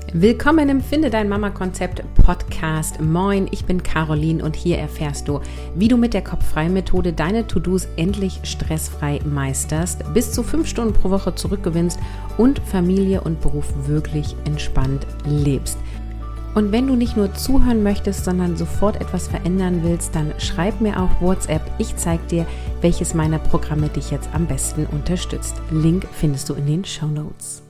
Willkommen im Finde dein Mama-Konzept Podcast. Moin, ich bin Caroline und hier erfährst du, wie du mit der Kopf-frei-Methode deine To-Dos endlich stressfrei meisterst, bis zu 5 Stunden pro Woche zurückgewinnst und Familie und Beruf wirklich entspannt lebst. Und wenn du nicht nur zuhören möchtest, sondern sofort etwas verändern willst, dann schreib mir auf WhatsApp. Ich zeige dir, welches meiner Programme dich jetzt am besten unterstützt. Link findest du in den Shownotes.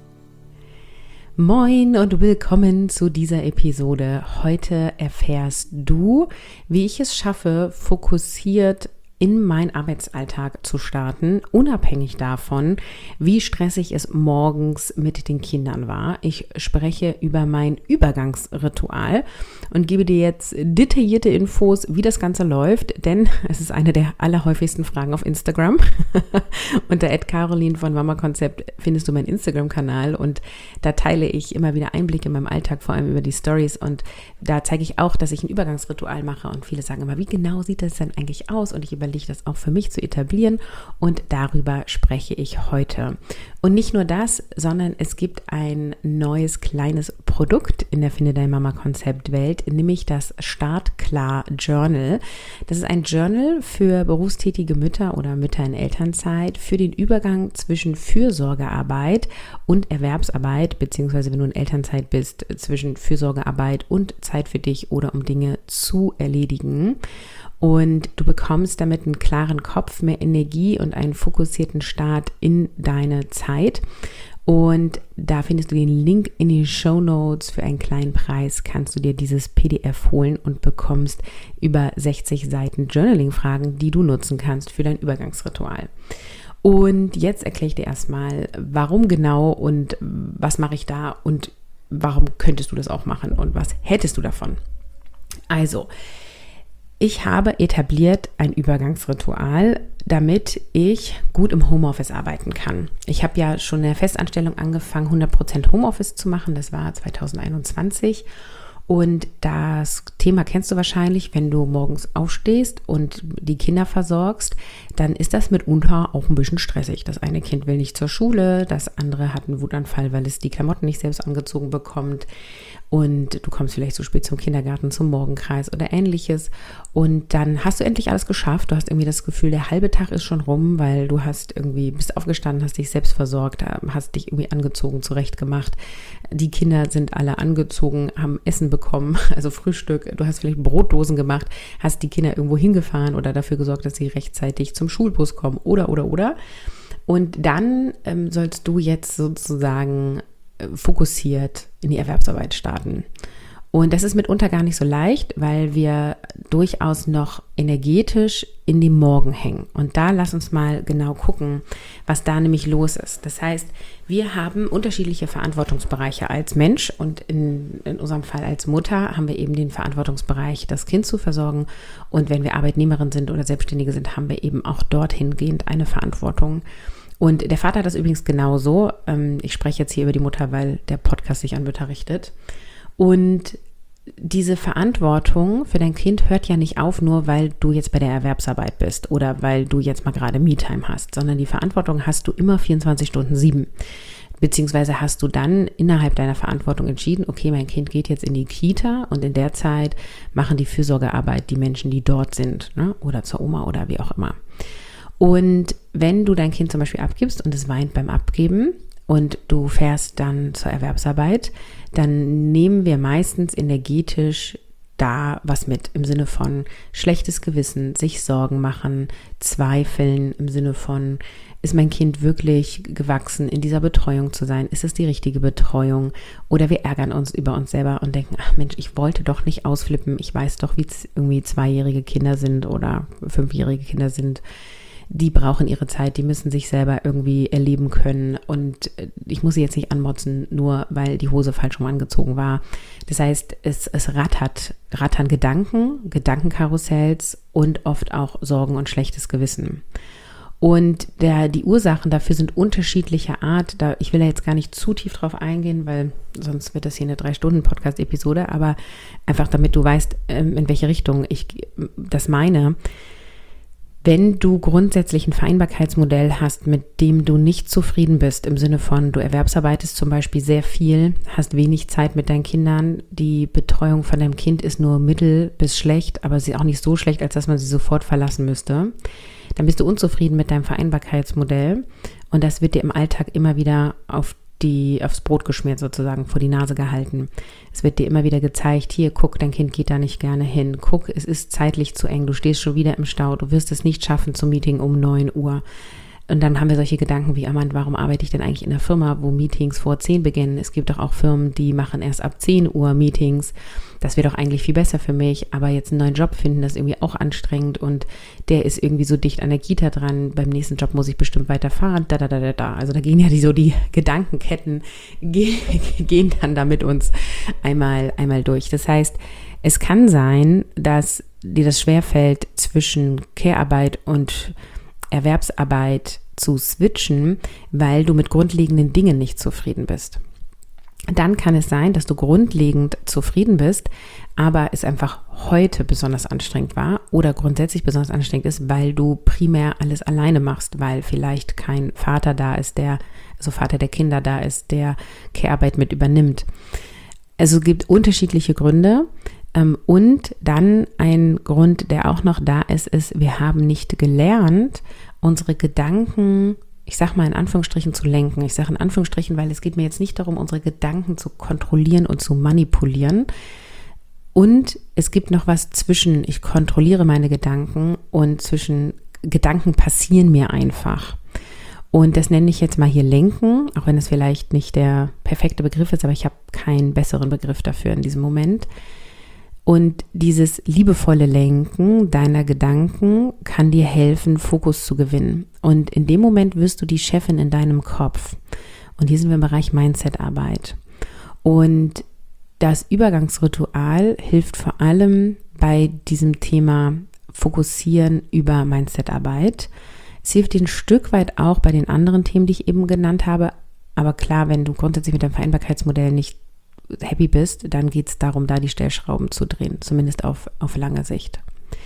Moin und willkommen zu dieser Episode. Heute erfährst du, wie ich es schaffe, fokussiert in meinen Arbeitsalltag zu starten, unabhängig davon, wie stressig es morgens mit den Kindern war. Ich spreche über mein Übergangsritual und gebe dir jetzt detaillierte Infos, wie das Ganze läuft, denn es ist eine der allerhäufigsten Fragen auf Instagram. Unter @Caroline von Mama Konzept findest du meinen Instagram-Kanal und da teile ich immer wieder Einblicke in meinem Alltag, vor allem über die Stories, und da zeige ich auch, dass ich ein Übergangsritual mache und viele sagen immer, wie genau sieht das denn eigentlich aus? Und ich überlege, das auch für mich zu etablieren, und darüber spreche ich heute. Und nicht nur das, sondern es gibt ein neues kleines Produkt in der Finde dein Mama Konzept Welt, nämlich das Startklar Journal. Das ist ein Journal für berufstätige Mütter oder Mütter in Elternzeit für den Übergang zwischen Fürsorgearbeit und Erwerbsarbeit, beziehungsweise wenn du in Elternzeit bist, zwischen Fürsorgearbeit und Zeit für dich oder um Dinge zu erledigen. Und du bekommst damit einen klaren Kopf, mehr Energie und einen fokussierten Start in deine Zeit. Und da findest du den Link in den Shownotes. Für einen kleinen Preis kannst du dir dieses PDF holen und bekommst über 60 Seiten Journaling-Fragen, die du nutzen kannst für dein Übergangsritual. Und jetzt erkläre ich dir erstmal, warum genau und was mache ich da und warum könntest du das auch machen und was hättest du davon. Also, ich habe etabliert ein Übergangsritual, damit ich gut im Homeoffice arbeiten kann. Ich habe ja schon in der Festanstellung angefangen, 100% Homeoffice zu machen. Das war 2021. Und das Thema kennst du wahrscheinlich, wenn du morgens aufstehst und die Kinder versorgst, dann ist das mitunter auch ein bisschen stressig. Das eine Kind will nicht zur Schule, das andere hat einen Wutanfall, weil es die Klamotten nicht selbst angezogen bekommt. Und du kommst vielleicht zu spät zum Kindergarten, zum Morgenkreis oder ähnliches. Und dann hast du endlich alles geschafft. Du hast irgendwie das Gefühl, der halbe Tag ist schon rum, weil du bist aufgestanden, hast dich selbst versorgt, hast dich irgendwie angezogen, zurechtgemacht. Die Kinder sind alle angezogen, haben Essen bekommen, also Frühstück. Du hast vielleicht Brotdosen gemacht, hast die Kinder irgendwo hingefahren oder dafür gesorgt, dass sie rechtzeitig zum Schulbus kommen oder. Und dann sollst du jetzt sozusagen fokussiert in die Erwerbsarbeit starten. Und das ist mitunter gar nicht so leicht, weil wir durchaus noch energetisch in dem Morgen hängen. Und da lass uns mal genau gucken, was da nämlich los ist. Das heißt, wir haben unterschiedliche Verantwortungsbereiche als Mensch, und in unserem Fall als Mutter haben wir eben den Verantwortungsbereich, das Kind zu versorgen. Und wenn wir Arbeitnehmerin sind oder Selbstständige sind, haben wir eben auch dorthin gehend eine Verantwortung. Und der Vater hat das übrigens genauso. Ich spreche jetzt hier über die Mutter, weil der Podcast sich an Mütter richtet. Und diese Verantwortung für dein Kind hört ja nicht auf, nur weil du jetzt bei der Erwerbsarbeit bist oder weil du jetzt mal gerade Me-Time hast, sondern die Verantwortung hast du immer 24/7. Beziehungsweise hast du dann innerhalb deiner Verantwortung entschieden, okay, mein Kind geht jetzt in die Kita und in der Zeit machen die Fürsorgearbeit die Menschen, die dort sind, ne? Oder zur Oma oder wie auch immer. Und wenn du dein Kind zum Beispiel abgibst und es weint beim Abgeben und du fährst dann zur Erwerbsarbeit, dann nehmen wir meistens energetisch da was mit im Sinne von schlechtes Gewissen, sich Sorgen machen, Zweifeln im Sinne von, ist mein Kind wirklich gewachsen, in dieser Betreuung zu sein? Ist es die richtige Betreuung? Oder wir ärgern uns über uns selber und denken, ach Mensch, ich wollte doch nicht ausflippen. Ich weiß doch, wie irgendwie 2-jährige Kinder sind oder 5-jährige Kinder sind. Die brauchen ihre Zeit, die müssen sich selber irgendwie erleben können, und ich muss sie jetzt nicht anmotzen, nur weil die Hose falsch rum angezogen war. Das heißt, es rattern Gedankenkarussells und oft auch Sorgen und schlechtes Gewissen. Und die Ursachen dafür sind unterschiedlicher Art. Ich will da jetzt gar nicht zu tief drauf eingehen, weil sonst wird das hier eine 3-Stunden-Podcast-Episode, aber einfach damit du weißt, in welche Richtung ich das meine. Wenn du grundsätzlich ein Vereinbarkeitsmodell hast, mit dem du nicht zufrieden bist, im Sinne von, du erwerbsarbeitest zum Beispiel sehr viel, hast wenig Zeit mit deinen Kindern, die Betreuung von deinem Kind ist nur mittel bis schlecht, aber sie ist auch nicht so schlecht, als dass man sie sofort verlassen müsste, dann bist du unzufrieden mit deinem Vereinbarkeitsmodell und das wird dir im Alltag immer wieder aufs Brot geschmiert sozusagen, vor die Nase gehalten. Es wird dir immer wieder gezeigt, hier, guck, dein Kind geht da nicht gerne hin. Guck, es ist zeitlich zu eng, du stehst schon wieder im Stau, du wirst es nicht schaffen zum Meeting um 9 Uhr. Und dann haben wir solche Gedanken wie, Mann, warum arbeite ich denn eigentlich in einer Firma, wo Meetings vor 10 beginnen? Es gibt doch auch Firmen, die machen erst ab 10 Uhr Meetings. Das wäre doch eigentlich viel besser für mich. Aber jetzt einen neuen Job finden, das ist irgendwie auch anstrengend. Und der ist irgendwie so dicht an der Kita dran. Beim nächsten Job muss ich bestimmt weiterfahren. Also da gehen ja die Gedankenketten gehen dann da mit uns einmal durch. Das heißt, es kann sein, dass dir das schwerfällt, zwischen Care-Arbeit und Erwerbsarbeit zu switchen, weil du mit grundlegenden Dingen nicht zufrieden bist. Dann kann es sein, dass du grundlegend zufrieden bist, aber es einfach heute besonders anstrengend war oder grundsätzlich besonders anstrengend ist, weil du primär alles alleine machst, weil vielleicht kein Vater da ist, Vater der Kinder da ist, der Care-Arbeit mit übernimmt. Also es gibt unterschiedliche Gründe. Und dann ein Grund, der auch noch da ist, wir haben nicht gelernt, unsere Gedanken, ich sage mal in Anführungsstrichen, zu lenken. Ich sage in Anführungsstrichen, weil es geht mir jetzt nicht darum, unsere Gedanken zu kontrollieren und zu manipulieren. Und es gibt noch was zwischen, ich kontrolliere meine Gedanken und zwischen Gedanken passieren mir einfach. Und das nenne ich jetzt mal hier lenken, auch wenn es vielleicht nicht der perfekte Begriff ist, aber ich habe keinen besseren Begriff dafür in diesem Moment. Und dieses liebevolle Lenken deiner Gedanken kann dir helfen, Fokus zu gewinnen. Und in dem Moment wirst du die Chefin in deinem Kopf. Und hier sind wir im Bereich Mindset-Arbeit. Und das Übergangsritual hilft vor allem bei diesem Thema Fokussieren über Mindset-Arbeit. Es hilft dir ein Stück weit auch bei den anderen Themen, die ich eben genannt habe. Aber klar, wenn du grundsätzlich mit deinem Vereinbarkeitsmodell nicht happy bist, dann geht es darum, da die Stellschrauben zu drehen, zumindest auf lange Sicht.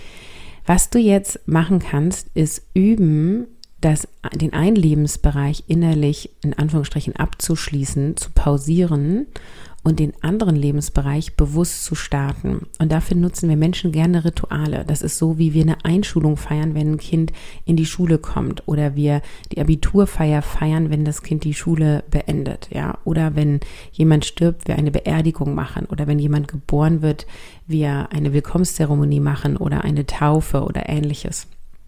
Was du jetzt machen kannst, ist üben, den einen Lebensbereich innerlich in Anführungsstrichen abzuschließen, zu pausieren und den anderen Lebensbereich bewusst zu starten. Und dafür nutzen wir Menschen gerne Rituale. Das ist so, wie wir eine Einschulung feiern, wenn ein Kind in die Schule kommt, oder wir die Abiturfeier feiern, wenn das Kind die Schule beendet, ja, oder wenn jemand stirbt, wir eine Beerdigung machen, oder wenn jemand geboren wird, wir eine Willkommenszeremonie machen oder eine Taufe oder Ähnliches.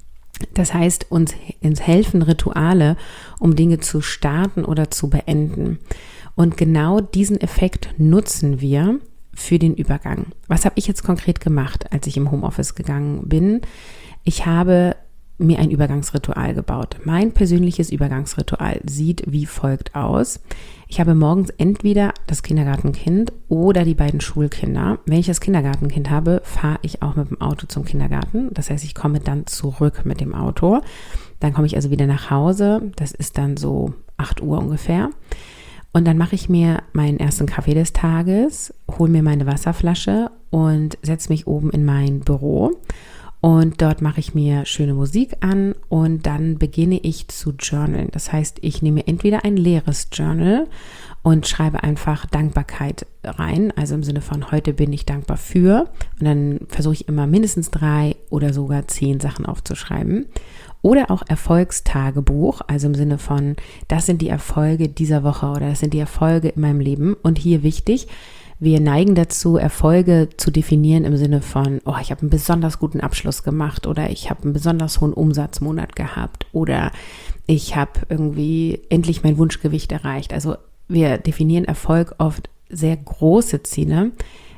Das heißt, uns helfen Rituale, um Dinge zu starten oder zu beenden. Und genau diesen Effekt nutzen wir für den Übergang. Was habe ich jetzt konkret gemacht, als ich im Homeoffice gegangen bin? Ich habe mir ein Übergangsritual gebaut. Mein persönliches Übergangsritual sieht wie folgt aus. Ich habe morgens entweder das Kindergartenkind oder die beiden Schulkinder. Wenn ich das Kindergartenkind habe, fahre ich auch mit dem Auto zum Kindergarten. Das heißt, ich komme dann zurück mit dem Auto. Dann komme ich also wieder nach Hause. Das ist dann so 8 Uhr ungefähr. Und dann mache ich mir meinen ersten Kaffee des Tages, hole mir meine Wasserflasche und setze mich oben in mein Büro. Und dort mache ich mir schöne Musik an und dann beginne ich zu journalen. Das heißt, ich nehme entweder ein leeres Journal und schreibe einfach Dankbarkeit rein, also im Sinne von heute bin ich dankbar für. Und dann versuche ich immer mindestens 3 oder sogar 10 Sachen aufzuschreiben. Oder auch Erfolgstagebuch, also im Sinne von, das sind die Erfolge dieser Woche oder das sind die Erfolge in meinem Leben. Und hier wichtig, wir neigen dazu, Erfolge zu definieren im Sinne von, oh, ich habe einen besonders guten Abschluss gemacht oder ich habe einen besonders hohen Umsatzmonat gehabt oder ich habe irgendwie endlich mein Wunschgewicht erreicht. Also wir definieren Erfolg oft sehr große Ziele.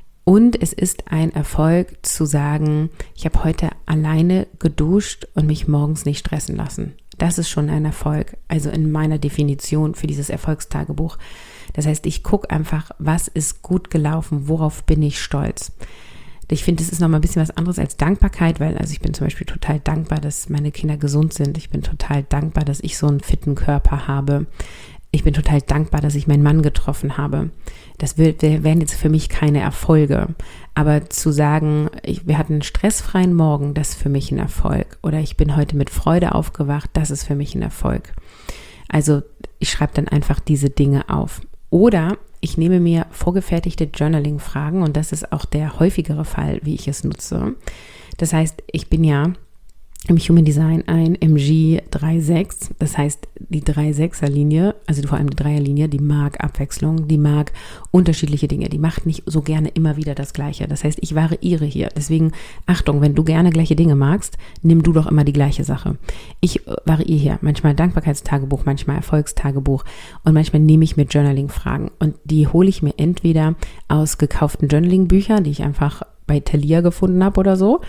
Und es ist ein Erfolg zu sagen, ich habe heute alleine geduscht und mich morgens nicht stressen lassen. Das ist schon ein Erfolg, also in meiner Definition für dieses Erfolgstagebuch. Das heißt, ich gucke einfach, was ist gut gelaufen, worauf bin ich stolz. Ich finde, das ist nochmal ein bisschen was anderes als Dankbarkeit, weil ich bin zum Beispiel total dankbar, dass meine Kinder gesund sind. Ich bin total dankbar, dass ich so einen fitten Körper habe. ich bin total dankbar, dass ich meinen Mann getroffen habe. Das wären jetzt für mich keine Erfolge. Aber zu sagen, wir hatten einen stressfreien Morgen, das ist für mich ein Erfolg. Oder ich bin heute mit Freude aufgewacht, das ist für mich ein Erfolg. Also ich schreibe dann einfach diese Dinge auf. Oder ich nehme mir vorgefertigte Journaling-Fragen und das ist auch der häufigere Fall, wie ich es nutze. Das heißt, ich bin ja im Human Design ein MG 3.6, das heißt die 3.6er-Linie, also vor allem die Dreierlinie, die mag Abwechslung, die mag unterschiedliche Dinge, die macht nicht so gerne immer wieder das Gleiche. Das heißt, ich variiere hier. Deswegen, Achtung, wenn du gerne gleiche Dinge magst, nimm du doch immer die gleiche Sache. Ich variiere hier, manchmal Dankbarkeitstagebuch, manchmal Erfolgstagebuch und manchmal nehme ich mir Journaling-Fragen und die hole ich mir entweder aus gekauften Journaling-Büchern, die ich einfach bei Thalia gefunden habe oder so,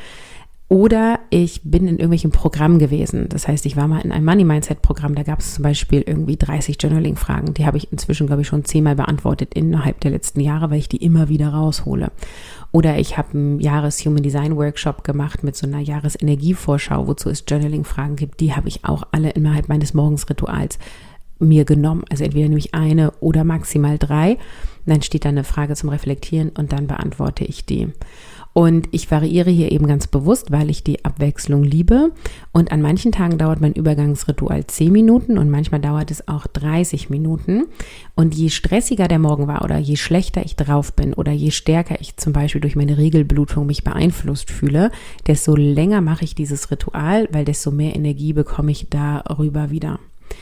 oder ich bin in irgendwelchen Programmen gewesen. Das heißt, ich war mal in einem Money-Mindset-Programm, da gab es zum Beispiel irgendwie 30 Journaling-Fragen. Die habe ich inzwischen, glaube ich, schon 10-mal beantwortet innerhalb der letzten Jahre, weil ich die immer wieder raushole. Oder ich habe einen Jahres-Human-Design-Workshop gemacht mit so einer Jahresenergievorschau, wozu es Journaling-Fragen gibt. Die habe ich auch alle innerhalb meines Morgensrituals mir genommen. Also entweder nehme ich eine oder maximal 3. Dann steht da eine Frage zum Reflektieren und dann beantworte ich die. Und ich variiere hier eben ganz bewusst, weil ich die Abwechslung liebe. Und an manchen Tagen dauert mein Übergangsritual 10 Minuten und manchmal dauert es auch 30 Minuten. Und je stressiger der Morgen war oder je schlechter ich drauf bin oder je stärker ich zum Beispiel durch meine Regelblutung mich beeinflusst fühle, desto länger mache ich dieses Ritual, weil desto mehr Energie bekomme ich darüber wieder.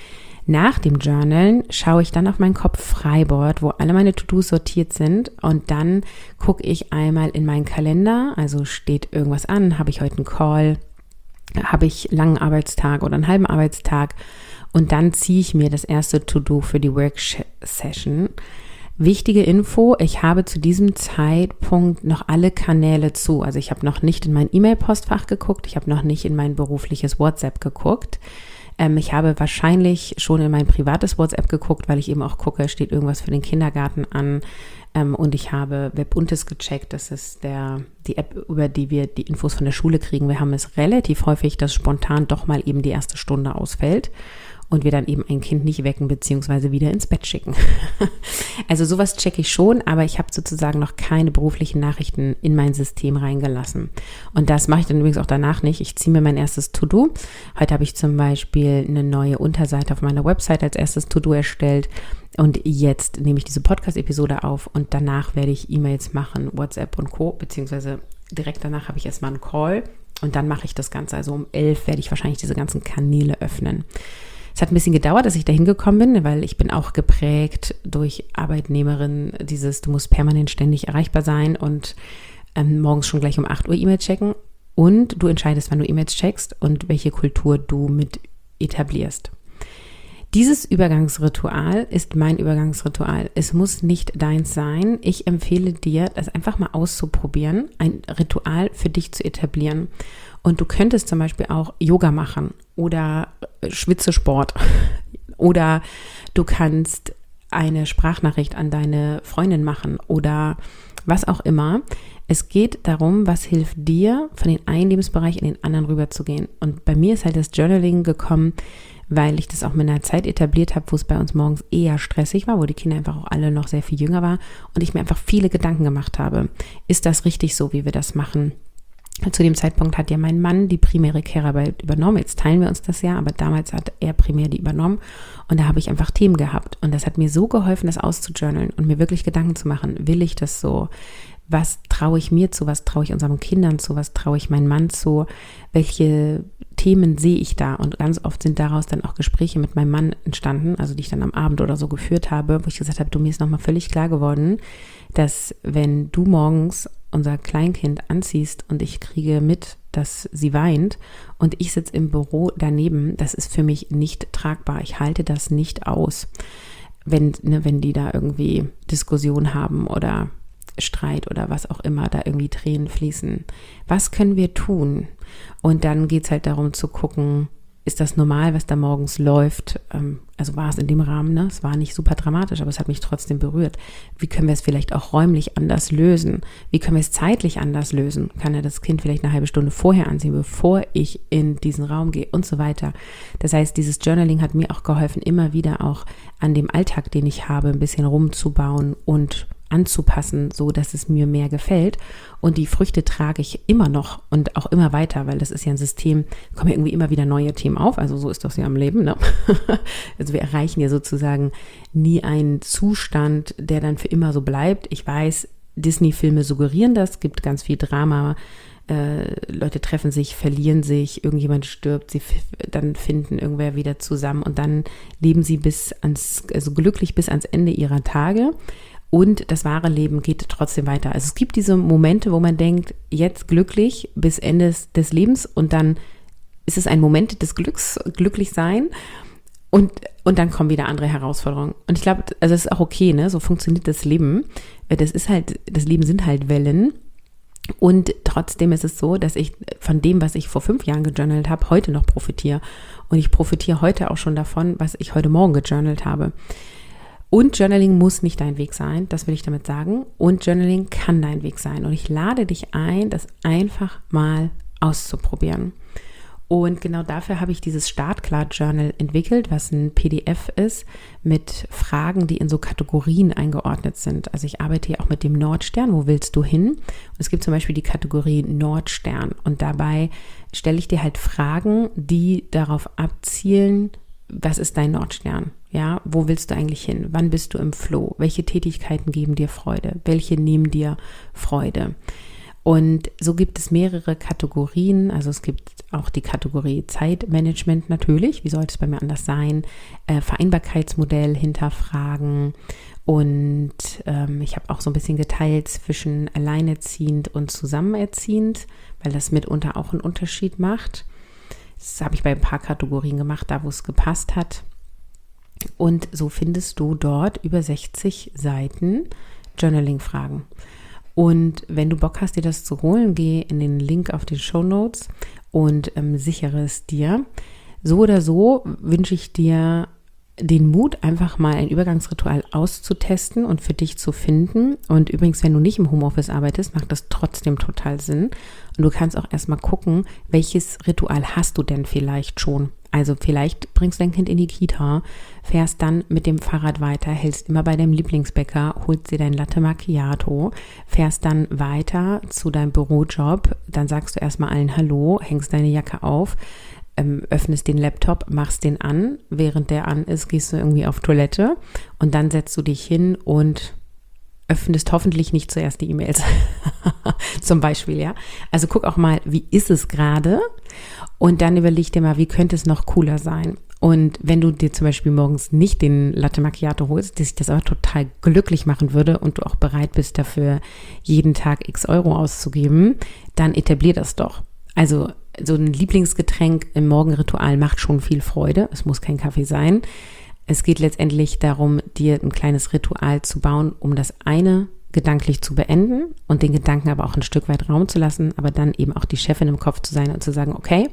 Nach dem Journalen schaue ich dann auf mein Kopf-Freiboard, wo alle meine To-Dos sortiert sind und dann gucke ich einmal in meinen Kalender, also steht irgendwas an, habe ich heute einen Call, habe ich einen langen Arbeitstag oder einen halben Arbeitstag und dann ziehe ich mir das erste To-Do für die Work-Session. Wichtige Info, ich habe zu diesem Zeitpunkt noch alle Kanäle zu, also ich habe noch nicht in mein E-Mail-Postfach geguckt, ich habe noch nicht in mein berufliches WhatsApp geguckt. Ich habe wahrscheinlich schon in mein privates WhatsApp geguckt, weil ich eben auch gucke, steht irgendwas für den Kindergarten an. Und ich habe Webuntes gecheckt, das ist die App, über die wir die Infos von der Schule kriegen. Wir haben es relativ häufig, dass spontan doch mal eben die erste Stunde ausfällt und wir dann eben ein Kind nicht wecken bzw. wieder ins Bett schicken. Also sowas checke ich schon, aber ich habe sozusagen noch keine beruflichen Nachrichten in mein System reingelassen. Und das mache ich dann übrigens auch danach nicht. Ich ziehe mir mein erstes To-Do. Heute habe ich zum Beispiel eine neue Unterseite auf meiner Website als erstes To-Do erstellt. Und jetzt nehme ich diese Podcast-Episode auf und danach werde ich E-Mails machen, WhatsApp und Co. Beziehungsweise direkt danach habe ich erstmal einen Call und dann mache ich das Ganze. Also um 11 werde ich wahrscheinlich diese ganzen Kanäle öffnen. Es hat ein bisschen gedauert, dass ich da hingekommen bin, weil ich bin auch geprägt durch Arbeitnehmerin, du musst permanent ständig erreichbar sein und morgens schon gleich um 8 Uhr E-Mails checken und du entscheidest, wann du E-Mails checkst und welche Kultur du mit etablierst. Dieses Übergangsritual ist mein Übergangsritual. Es muss nicht deins sein. Ich empfehle dir, das einfach mal auszuprobieren, ein Ritual für dich zu etablieren. Und du könntest zum Beispiel auch Yoga machen oder Schwitzesport oder du kannst eine Sprachnachricht an deine Freundin machen oder was auch immer. Es geht darum, was hilft dir, von den einen Lebensbereich in den anderen rüberzugehen. Und bei mir ist halt das Journaling gekommen, weil ich das auch mit einer Zeit etabliert habe, wo es bei uns morgens eher stressig war, wo die Kinder einfach auch alle noch sehr viel jünger waren und ich mir einfach viele Gedanken gemacht habe. Ist das richtig so, wie wir das machen? Zu dem Zeitpunkt hat ja mein Mann die primäre Care-Arbeit übernommen. Jetzt teilen wir uns das ja, aber damals hat er primär die übernommen und da habe ich einfach Themen gehabt. Und das hat mir so geholfen, das auszujournalen und mir wirklich Gedanken zu machen. Will ich das so? Was traue ich mir zu? Was traue ich unseren Kindern zu? Was traue ich meinem Mann zu? Welche Themen sehe ich da? Und ganz oft sind daraus dann auch Gespräche mit meinem Mann entstanden, also die ich dann am Abend oder so geführt habe, wo ich gesagt habe, mir ist nochmal völlig klar geworden, dass wenn du morgens unser Kleinkind anziehst und ich kriege mit, dass sie weint und ich sitze im Büro daneben, das ist für mich nicht tragbar. Ich halte das nicht aus, wenn die da irgendwie Diskussion haben oder Streit oder was auch immer, da irgendwie Tränen fließen. Was können wir tun? Und dann geht es halt darum zu gucken, ist das normal, was da morgens läuft? Also war es in dem Rahmen, ne? Es war nicht super dramatisch, aber es hat mich trotzdem berührt. Wie können wir es vielleicht auch räumlich anders lösen? Wie können wir es zeitlich anders lösen? Kann er das Kind vielleicht eine halbe Stunde vorher anziehen, bevor ich in diesen Raum gehe und so weiter? Das heißt, dieses Journaling hat mir auch geholfen, immer wieder auch an dem Alltag, den ich habe, ein bisschen rumzubauen und anzupassen, so dass es mir mehr gefällt. Und die Früchte trage ich immer noch und auch immer weiter, weil das ist ja ein System, kommen ja irgendwie immer wieder neue Themen auf, also so ist das ja im Leben, ne? Also wir erreichen ja sozusagen nie einen Zustand, der dann für immer so bleibt. Ich weiß, Disney-Filme suggerieren das, es gibt ganz viel Drama, Leute treffen sich, verlieren sich, irgendjemand stirbt, dann finden irgendwer wieder zusammen und dann leben sie glücklich bis ans Ende ihrer Tage. Und das wahre Leben geht trotzdem weiter. Also es gibt diese Momente, wo man denkt, jetzt glücklich bis Ende des Lebens und dann ist es ein Moment des Glücks, glücklich sein und dann kommen wieder andere Herausforderungen. Und ich glaube, also es ist auch okay, ne? So funktioniert das Leben. Das Leben sind halt Wellen. Und trotzdem ist es so, dass ich von dem, was ich vor 5 Jahren gejournalt habe, heute noch profitiere. Und ich profitiere heute auch schon davon, was ich heute Morgen gejournalt habe. Und Journaling muss nicht dein Weg sein, das will ich damit sagen. Und Journaling kann dein Weg sein. Und ich lade dich ein, das einfach mal auszuprobieren. Und genau dafür habe ich dieses Startklar-Journal entwickelt, was ein PDF ist mit Fragen, die in so Kategorien eingeordnet sind. Also ich arbeite hier auch mit dem Nordstern, wo willst du hin? Und es gibt zum Beispiel die Kategorie Nordstern. Und dabei stelle ich dir halt Fragen, die darauf abzielen, was ist dein Nordstern? Ja, wo willst du eigentlich hin? Wann bist du im Flow? Welche Tätigkeiten geben dir Freude? Welche nehmen dir Freude? Und so gibt es mehrere Kategorien. Also es gibt auch die Kategorie Zeitmanagement natürlich. Wie sollte es bei mir anders sein? Vereinbarkeitsmodell hinterfragen. Und ich habe auch so ein bisschen geteilt zwischen alleinerziehend und zusammenerziehend, weil das mitunter auch einen Unterschied macht. Das habe ich bei ein paar Kategorien gemacht, da wo es gepasst hat. Und so findest du dort über 60 Seiten Journaling-Fragen. Und wenn du Bock hast, dir das zu holen, geh in den Link auf die Shownotes und sichere es dir. So oder so wünsche ich dir den Mut, einfach mal ein Übergangsritual auszutesten und für dich zu finden. Und übrigens, wenn du nicht im Homeoffice arbeitest, macht das trotzdem total Sinn. Und du kannst auch erstmal gucken, welches Ritual hast du denn vielleicht schon. Also vielleicht bringst du dein Kind in die Kita, fährst dann mit dem Fahrrad weiter, hältst immer bei deinem Lieblingsbäcker, holst dir dein Latte Macchiato, fährst dann weiter zu deinem Bürojob, dann sagst du erstmal allen Hallo, hängst deine Jacke auf, öffnest den Laptop, machst den an, während der an ist, gehst du irgendwie auf Toilette und dann setzt du dich hin und öffnest hoffentlich nicht zuerst die E-Mails, zum Beispiel, ja. Also guck auch mal, wie ist es gerade und dann überleg dir mal, wie könnte es noch cooler sein. Und wenn du dir zum Beispiel morgens nicht den Latte Macchiato holst, dass sich das aber total glücklich machen würde und du auch bereit bist, dafür jeden Tag x Euro auszugeben, dann etablier das doch. Also so ein Lieblingsgetränk im Morgenritual macht schon viel Freude. Es muss kein Kaffee sein. Es geht letztendlich darum, dir ein kleines Ritual zu bauen, um das eine gedanklich zu beenden und den Gedanken aber auch ein Stück weit Raum zu lassen, aber dann eben auch die Chefin im Kopf zu sein und zu sagen, okay,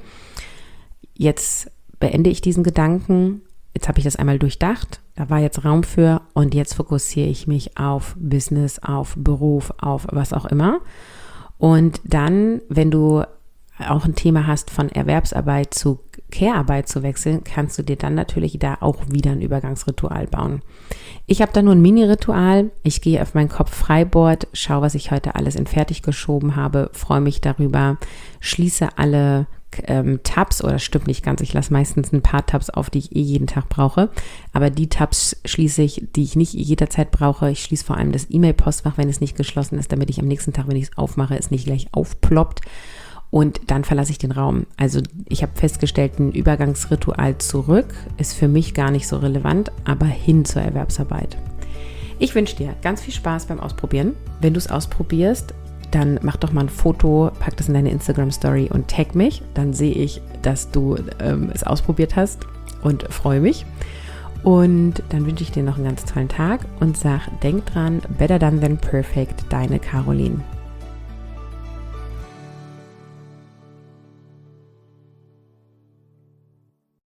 jetzt beende ich diesen Gedanken, jetzt habe ich das einmal durchdacht, da war jetzt Raum für und jetzt fokussiere ich mich auf Business, auf Beruf, auf was auch immer. Und dann, wenn du auch ein Thema hast, von Erwerbsarbeit zu Care-Arbeit zu wechseln, kannst du dir dann natürlich da auch wieder ein Übergangsritual bauen. Ich habe da nur ein Mini-Ritual. Ich gehe auf mein Kopf-Freiboard, schaue, was ich heute alles in fertig geschoben habe, freue mich darüber, schließe alle Tabs, oder stimmt nicht ganz, ich lasse meistens ein paar Tabs auf, die ich jeden Tag brauche, aber die Tabs schließe ich, die ich nicht jederzeit brauche. Ich schließe vor allem das E-Mail-Postfach, wenn es nicht geschlossen ist, damit ich am nächsten Tag, wenn ich es aufmache, es nicht gleich aufploppt. Und dann verlasse ich den Raum. Also ich habe festgestellt, ein Übergangsritual zurück ist für mich gar nicht so relevant, aber hin zur Erwerbsarbeit. Ich wünsche dir ganz viel Spaß beim Ausprobieren. Wenn du es ausprobierst, dann mach doch mal ein Foto, pack das in deine Instagram-Story und tag mich. Dann sehe ich, dass du es ausprobiert hast und freue mich. Und dann wünsche ich dir noch einen ganz tollen Tag und sag, denk dran, better done than perfect, deine Caroline.